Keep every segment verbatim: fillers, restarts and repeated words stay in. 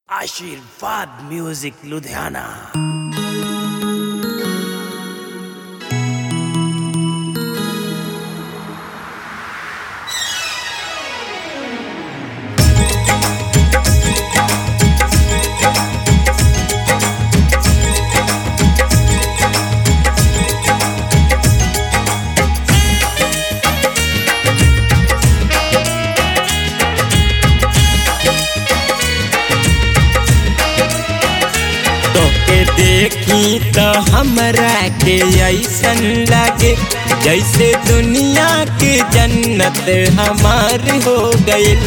आशीर्वाद म्यूजिक लुधियाना। देखी तो हमरा के ऐसन लागे जैसे दुनिया के जन्नत हमार हो गइल।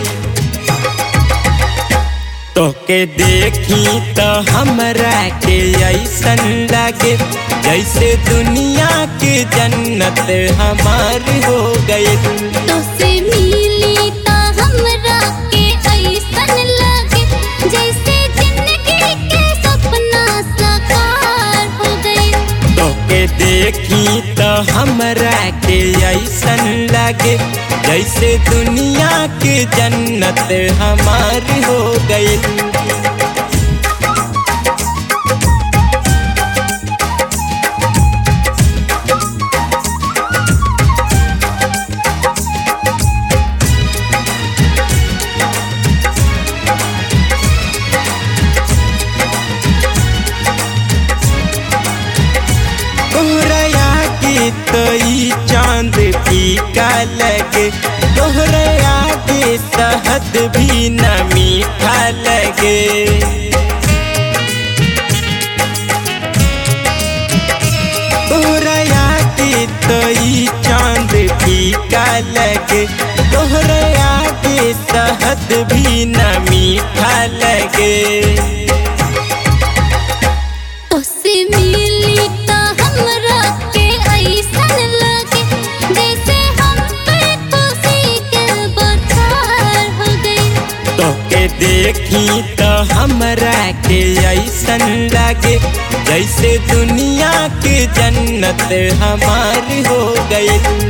तोके देखी तो हमरा के ऐसन लागे जैसे दुनिया के जन्नत हमार हो गइल। तोसे मिली तो हमरा के ऐसन लागे जैसे जिंदगी के सपना साकार हो गए। तोके देखी तो हमरा के ऐसन लागे जैसे दुनिया के जन्नत हमार हो गइल। तो ई चांद फीका लगे तोहरे आगे शहद भी न मीठा लगे। तोहरे आगे तो ई चांद फीका लगे तोहरे आगे शहद भी न मीठा लगे। तोसे मिली तो हमरा के ऐसन लागे जैसे हम पे खुशी के बौछार हो गए। तोके देखी तो हमरा के ऐसन लागे जैसे दुनिया के जन्नत हमार हो गइल।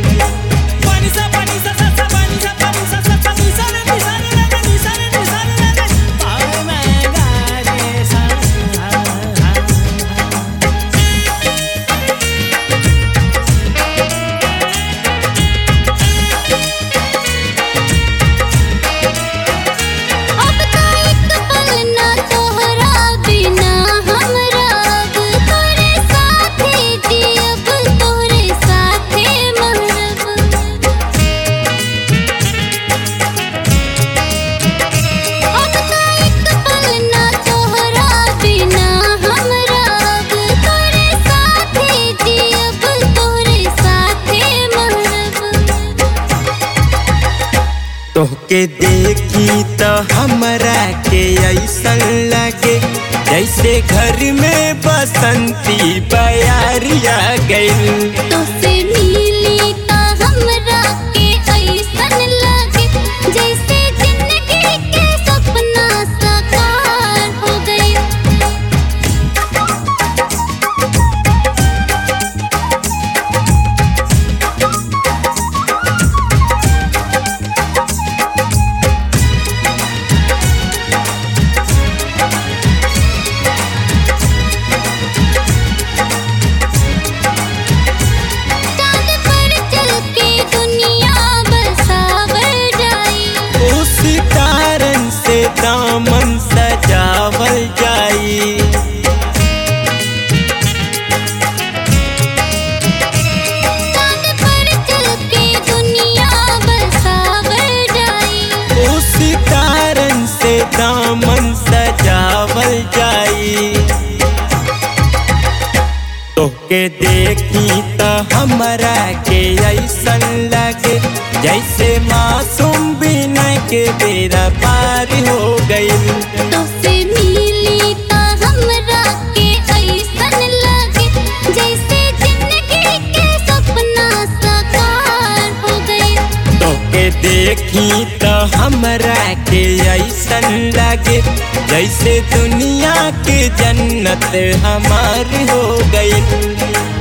तोहके देखी तो हमरा के ऐसन लगे जैसे घर में बसंती बयारिया गइल। तोसे मिली तो हमरा के ऐसन लागे जैसे जिंदगी के सपना साकार हो गए। दामन सजावल जाई चांद पर चल के दुनिया बसावल जाई। उस कारण से दामन सजावल जाई। तोके देखी तो हमरा के ऐसन लगे जैसे मासूम बिना के बेरा पार हो गइल। तोसे मिली तो हमरा के ऐसन लागे जैसे जिंदगी के सपना साकार हो गए। तोके देखी तो हमरा के ऐसन लागे जैसे दुनिया के जन्नत हमार हो गइल।